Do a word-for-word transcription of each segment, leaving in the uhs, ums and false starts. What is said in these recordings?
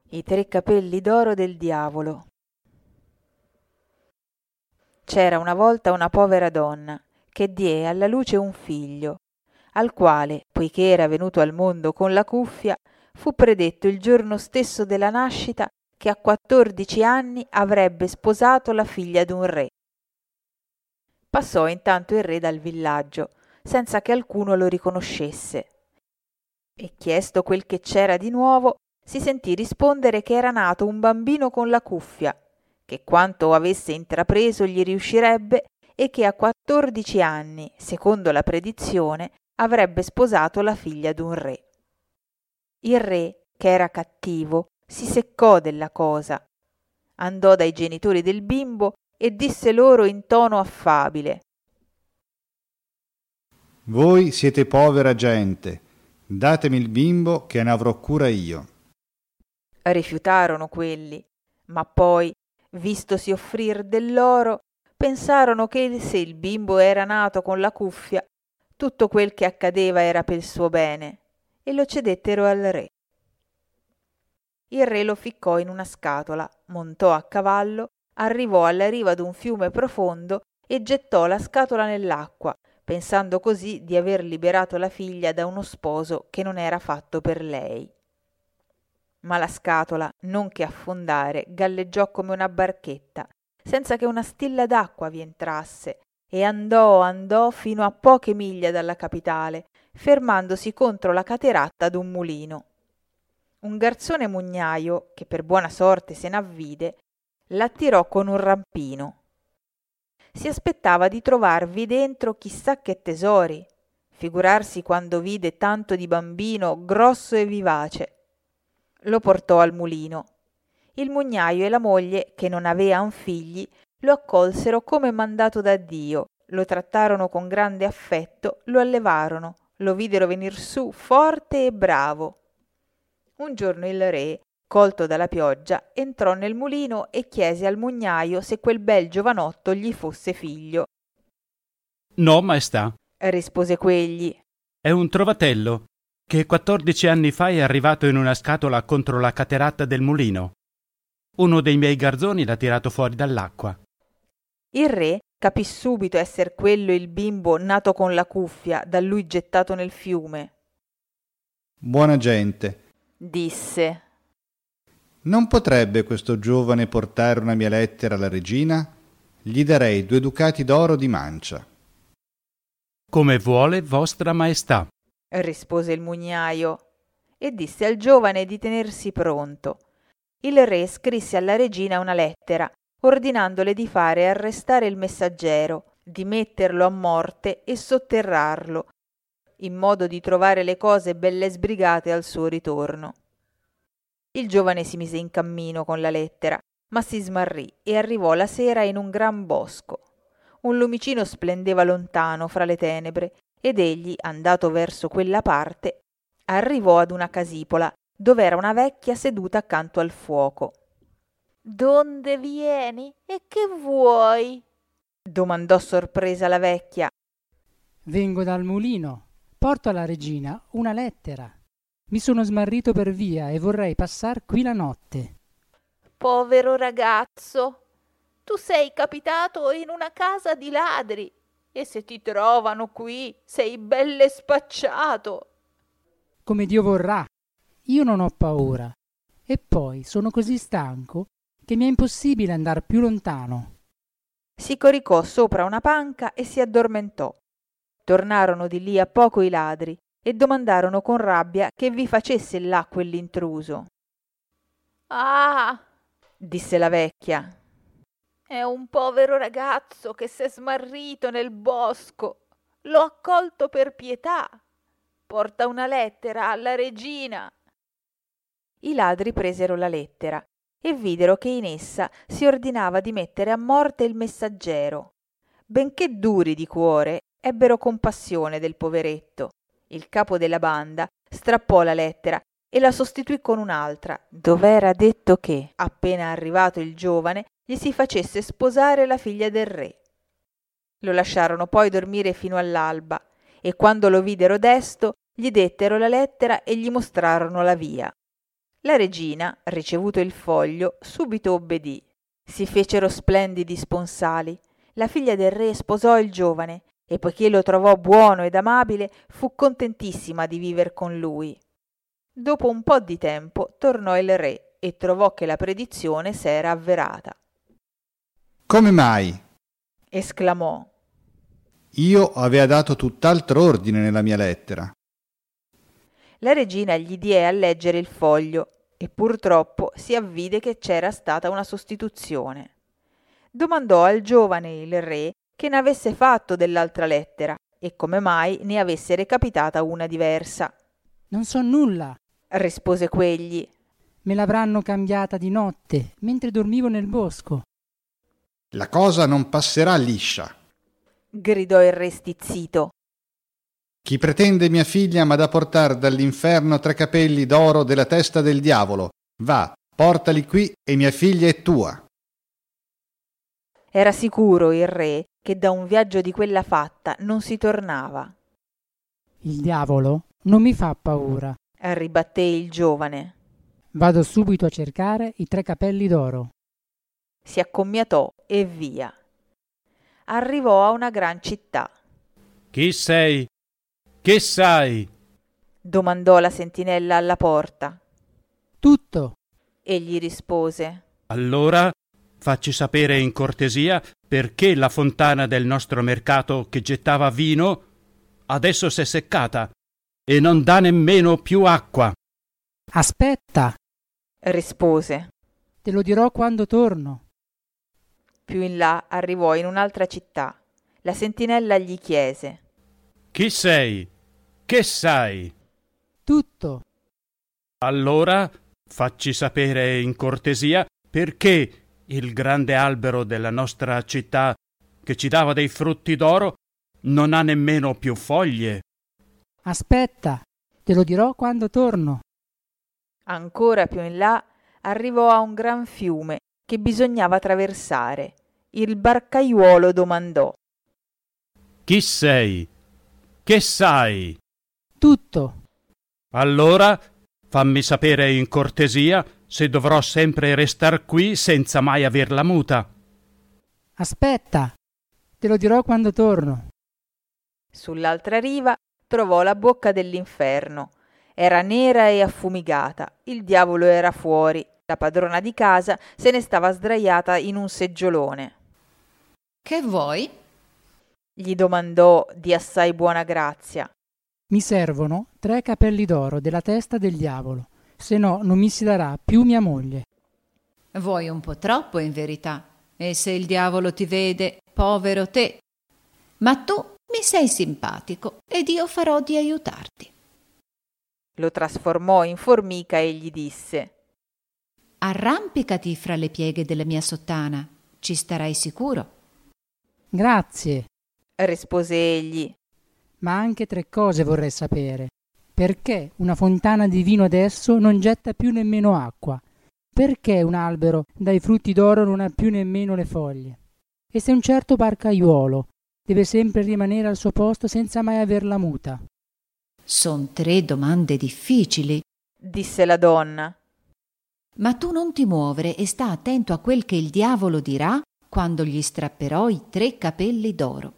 I tre capelli d'oro del diavolo. C'era una volta una povera donna che diè alla luce un figlio, al quale, poiché era venuto al mondo con la cuffia, fu predetto il giorno stesso della nascita che a quattordici anni avrebbe sposato la figlia d'un re. Passò intanto il re dal villaggio, senza che alcuno lo riconoscesse, e chiesto quel che c'era di nuovo, si sentì rispondere che era nato un bambino con la cuffia, che quanto avesse intrapreso gli riuscirebbe e che a quattordici anni, secondo la predizione, avrebbe sposato la figlia d'un re. Il re, che era cattivo, si seccò della cosa, andò dai genitori del bimbo e disse loro in tono affabile: «Voi siete povera gente, datemi il bimbo che ne avrò cura io». Rifiutarono quelli, ma poi, vistosi offrir dell'oro, pensarono che se il bimbo era nato con la cuffia, tutto quel che accadeva era pel suo bene, e lo cedettero al re. Il re lo ficcò in una scatola, montò a cavallo, arrivò alla riva d'un fiume profondo e gettò la scatola nell'acqua, pensando così di aver liberato la figlia da uno sposo che non era fatto per lei. Ma la scatola, non che affondare, galleggiò come una barchetta, senza che una stilla d'acqua vi entrasse, e andò, andò fino a poche miglia dalla capitale, fermandosi contro la cateratta d'un mulino. Un garzone mugnaio, che per buona sorte se n'avvide, l'attirò con un rampino. Si aspettava di trovarvi dentro chissà che tesori, figurarsi quando vide tanto di bambino grosso e vivace. Lo portò al mulino. Il mugnaio e la moglie, che non avean figli, lo accolsero come mandato da Dio, lo trattarono con grande affetto, lo allevarono, lo videro venir su forte e bravo. Un giorno il re, colto dalla pioggia, entrò nel mulino e chiese al mugnaio se quel bel giovanotto gli fosse figlio. «No, maestà», rispose quegli. «è un trovatello che quattordici anni fa è arrivato in una scatola contro la cateratta del mulino. Uno dei miei garzoni l'ha tirato fuori dall'acqua». Il re capì subito esser quello il bimbo nato con la cuffia, da lui gettato nel fiume. «Buona gente», disse, «non potrebbe questo giovane portare una mia lettera alla regina? Gli darei due ducati d'oro di mancia». «Come vuole vostra maestà», rispose il mugnaio, e disse al giovane di tenersi pronto. Il re scrisse alla regina una lettera, ordinandole di fare arrestare il messaggero, di metterlo a morte e sotterrarlo, in modo di trovare le cose belle sbrigate al suo ritorno. Il giovane si mise in cammino con la lettera, ma si smarrì e arrivò la sera in un gran bosco. Un lumicino splendeva lontano fra le tenebre, ed egli, andato verso quella parte, arrivò ad una casipola, dov'era una vecchia seduta accanto al fuoco. «Donde vieni e che vuoi?» domandò sorpresa la vecchia. «Vengo dal mulino. Porto alla regina una lettera. Mi sono smarrito per via e vorrei passar qui la notte». «Povero ragazzo, tu sei capitato in una casa di ladri e se ti trovano qui sei belle spacciato». «Come Dio vorrà. Io non ho paura. E poi sono così stanco che mi è impossibile andar più lontano». Si coricò sopra una panca e si addormentò. Tornarono di lì a poco i ladri e domandarono con rabbia che vi facesse là quell'intruso. «Ah!» disse la vecchia. «È un povero ragazzo che s'è smarrito nel bosco. L'ho accolto per pietà. Porta una lettera alla regina». I ladri presero la lettera e videro che in essa si ordinava di mettere a morte il messaggero. Benché duri di cuore, ebbero compassione del poveretto. Il capo della banda strappò la lettera e la sostituì con un'altra, dov'era detto che, appena arrivato il giovane, gli si facesse sposare la figlia del re. Lo lasciarono poi dormire fino all'alba, e quando lo videro desto, gli dettero la lettera e gli mostrarono la via. La regina, ricevuto il foglio, subito obbedì. Si fecero splendidi sponsali. La figlia del re sposò il giovane e poiché lo trovò buono ed amabile, fu contentissima di viver con lui. Dopo un po' di tempo tornò il re e trovò che la predizione s'era avverata. Come mai? Esclamò. Io avea dato tutt'altro ordine nella mia lettera. La regina gli diè a leggere il foglio e purtroppo si avvide che c'era stata una sostituzione. Domandò al giovane il re che ne avesse fatto dell'altra lettera e come mai ne avesse recapitata una diversa. Non so nulla, rispose quegli. me l'avranno cambiata di notte, mentre dormivo nel bosco. La cosa non passerà liscia. Gridò il re stizzito. Chi pretende mia figlia m'ha da portar dall'inferno tre capelli d'oro della testa del diavolo. Va, portali qui e mia figlia è tua. Era sicuro il re che da un viaggio di quella fatta non si tornava. Il diavolo non mi fa paura. Ribatté il giovane. Vado subito a cercare i tre capelli d'oro. Si accomiatò e via. Arrivò a una gran città. Chi sei? Che sai? Domandò la sentinella alla porta. Tutto. Egli rispose. Allora facci sapere in cortesia perché la fontana del nostro mercato che gettava vino adesso s'è seccata e non dà nemmeno più acqua. Aspetta, rispose. te lo dirò quando torno. Più in là arrivò in un'altra città. La sentinella gli chiese. Chi sei? Che sai? Tutto. Allora facci sapere in cortesia perché il grande albero della nostra città che ci dava dei frutti d'oro non ha nemmeno più foglie. Aspetta, te lo dirò quando torno. Ancora più in là arrivò a un gran fiume che bisognava traversare. Il barcaiuolo domandò. Chi sei? Che sai? Tutto. Allora fammi sapere in cortesia se dovrò sempre restar qui senza mai averla muta. Aspetta, te lo dirò quando torno. Sull'altra riva trovò la bocca dell'inferno. Era nera e affumigata. Il diavolo era fuori. La padrona di casa se ne stava sdraiata in un seggiolone. Che vuoi? Gli domandò di assai buona grazia. Mi servono tre capelli d'oro della testa del diavolo, se no non mi si darà più mia moglie. Vuoi un po' troppo, in verità, e se il diavolo ti vede, povero te. Ma tu mi sei simpatico ed io farò di aiutarti. Lo trasformò in formica e gli disse. Arrampicati fra le pieghe della mia sottana, ci starai sicuro. Grazie, rispose egli. ma anche tre cose vorrei sapere. Perché una fontana di vino adesso non getta più nemmeno acqua? Perché un albero dai frutti d'oro non ha più nemmeno le foglie? E se un certo barcaiuolo deve sempre rimanere al suo posto senza mai averla muta? Son tre domande difficili, disse la donna. ma tu non ti muovere e sta attento a quel che il diavolo dirà quando gli strapperò i tre capelli d'oro.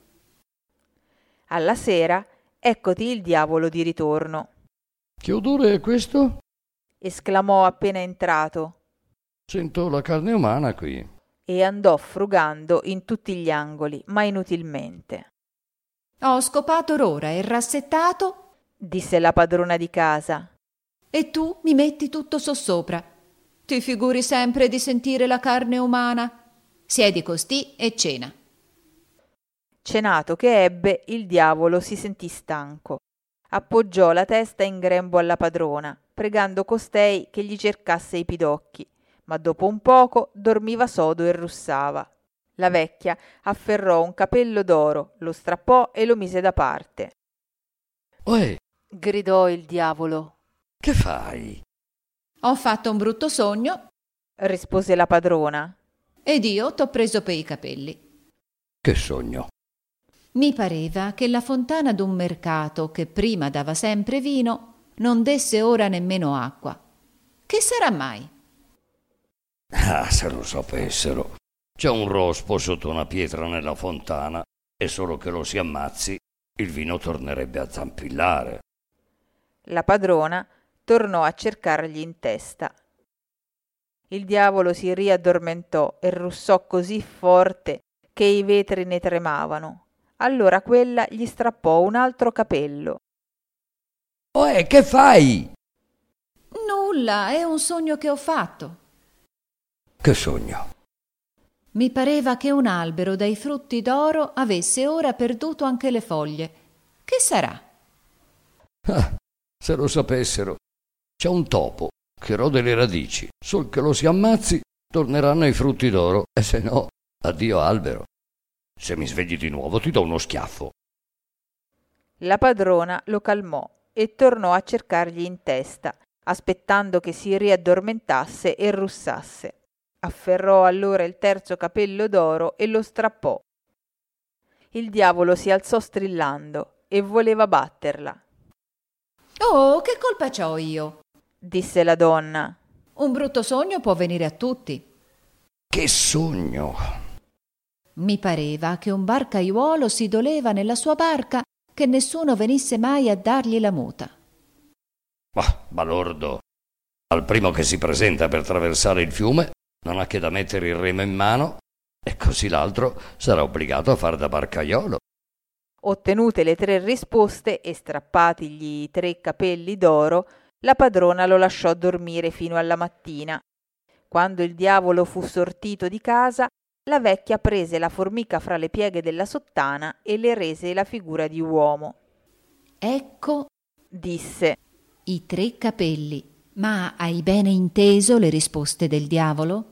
Alla sera eccoti il diavolo di ritorno. Che odore è questo? Esclamò appena entrato. Sento la carne umana qui. E andò frugando in tutti gli angoli, ma inutilmente. Ho scopato l'ora e rassettato, disse la padrona di casa. e tu mi metti tutto sossopra. Ti figuri sempre di sentire la carne umana? Siedi costì e cena. Cenato che ebbe, il diavolo si sentì stanco. Appoggiò la testa in grembo alla padrona, pregando costei che gli cercasse i pidocchi, ma dopo un poco dormiva sodo e russava. La vecchia afferrò un capello d'oro, lo strappò e lo mise da parte. Uè, Gridò il diavolo. che fai? Ho fatto un brutto sogno Rispose la padrona. ed io t'ho preso per i capelli. Che sogno? Mi pareva che la fontana d'un mercato che prima dava sempre vino non desse ora nemmeno acqua. Che sarà mai? Ah, se lo sapessero. C'è un rospo sotto una pietra nella fontana e solo che lo si ammazzi, il vino tornerebbe a zampillare. La padrona tornò a cercargli in testa. Il diavolo si riaddormentò e russò così forte che i vetri ne tremavano. Allora quella gli strappò un altro capello. Oè, che fai? Nulla, è un sogno che ho fatto. Che sogno? Mi pareva che un albero dai frutti d'oro avesse ora perduto anche le foglie. Che sarà? Ah, se lo sapessero. C'è un topo che rode le radici. Sol che lo si ammazzi, torneranno i frutti d'oro. E se no, addio albero. Se mi svegli di nuovo ti do uno schiaffo. La padrona lo calmò e tornò a cercargli in testa, aspettando che si riaddormentasse e russasse. Afferrò allora il terzo capello d'oro e lo strappò. Il diavolo si alzò strillando e voleva batterla. Oh, che colpa c'ho io? Disse la donna. Un brutto sogno può venire a tutti. Che sogno! Mi pareva che un barcaiuolo si doleva nella sua barca che nessuno venisse mai a dargli la muta. Ma, balordo, al primo che si presenta per traversare il fiume non ha che da mettere il remo in mano e così l'altro sarà obbligato a far da barcaiolo. Ottenute le tre risposte e strappatigli i tre capelli d'oro, la padrona lo lasciò dormire fino alla mattina. Quando il diavolo fu sortito di casa, la vecchia prese la formica fra le pieghe della sottana e le rese la figura di uomo. Ecco, disse, i tre capelli. Ma hai bene inteso le risposte del diavolo?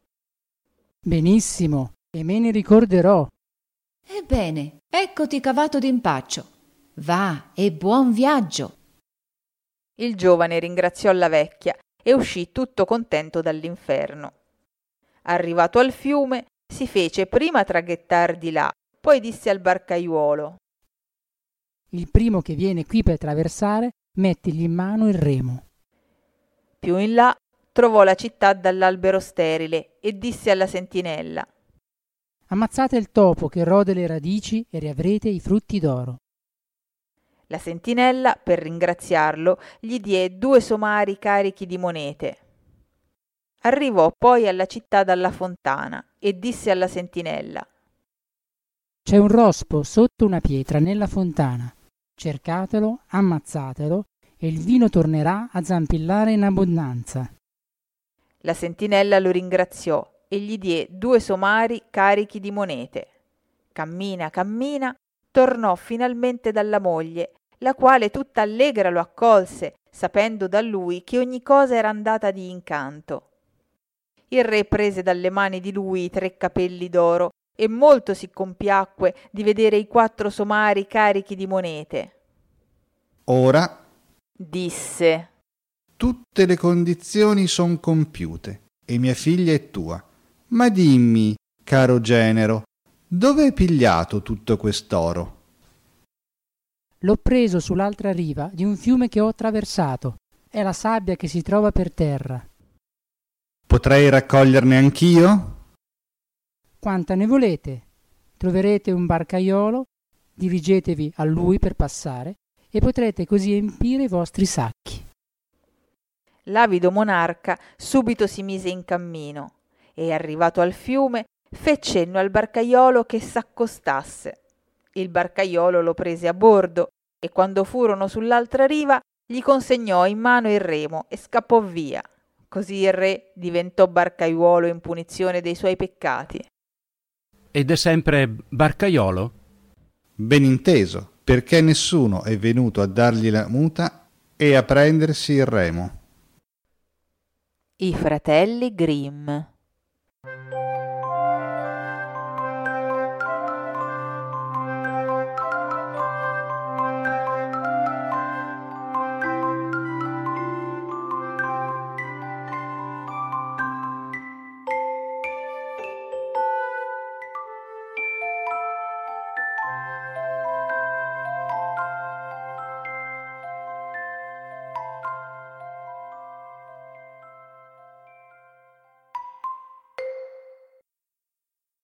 Benissimo, e me ne ricorderò. Ebbene, eccoti cavato d'impaccio. Va e buon viaggio. Il giovane ringraziò la vecchia e uscì tutto contento dall'inferno. Arrivato al fiume, si fece prima traghettar di là, poi disse al barcaiuolo: Il primo che viene qui per traversare, mettigli in mano il remo. Più in là trovò la città dall'albero sterile e disse alla sentinella: Ammazzate il topo che rode le radici e riavrete i frutti d'oro. La sentinella, per ringraziarlo, gli diè due somari carichi di monete. Arrivò poi alla città dalla fontana e disse alla sentinella: C'è un rospo sotto una pietra nella fontana. Cercatelo, ammazzatelo e il vino tornerà a zampillare in abbondanza. La sentinella lo ringraziò e gli diè due somari carichi di monete. Cammina, cammina, tornò finalmente dalla moglie, la quale tutta allegra lo accolse, sapendo da lui che ogni cosa era andata di incanto. Il re prese dalle mani di lui i tre capelli d'oro e molto si compiacque di vedere i quattro somari carichi di monete. Ora, disse, tutte le condizioni son compiute e mia figlia è tua. Ma dimmi, caro genero, dove hai pigliato tutto quest'oro? L'ho preso sull'altra riva di un fiume che ho attraversato. È la sabbia che si trova per terra. Potrei raccoglierne anch'io? Quanta ne volete? Troverete un barcaiolo, dirigetevi a lui per passare e potrete così empire i vostri sacchi. L'avido monarca subito si mise in cammino e, arrivato al fiume, fe cenno al barcaiolo che s'accostasse. Il barcaiolo lo prese a bordo e, quando furono sull'altra riva, gli consegnò in mano il remo e scappò via. Così il re diventò barcaiuolo in punizione dei suoi peccati. Ed è sempre barcaiolo? Ben inteso, perché nessuno è venuto a dargli la muta e a prendersi il remo. I fratelli Grimm.